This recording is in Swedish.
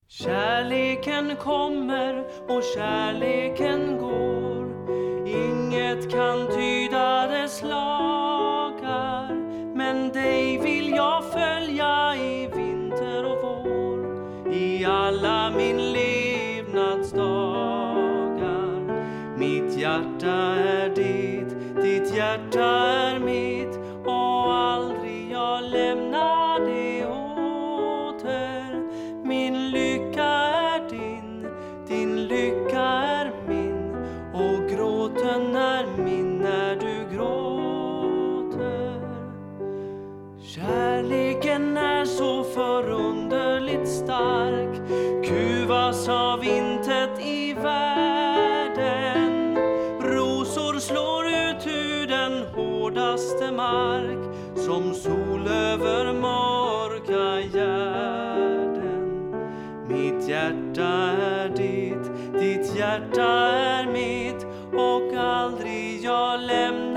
Kärleken kommer och kärleken går. Inget kan tyda dess lagar. Men dig vill jag följa i vinter och vår, i alla min levnadsdagar. Mitt hjärta är ditt, ditt hjärta är mitt, och aldrig jag lämnar det åter. Min lycka är din, din lycka är min, och gråten är min när du gråter. Kärleken är så förunderligt stark, kuvas av intet i världen. Rosor slår ut ur den hårdaste mark, som sol över mörka gärden. Mitt hjärta är ditt, ditt hjärta är mitt, och aldrig jag lämnar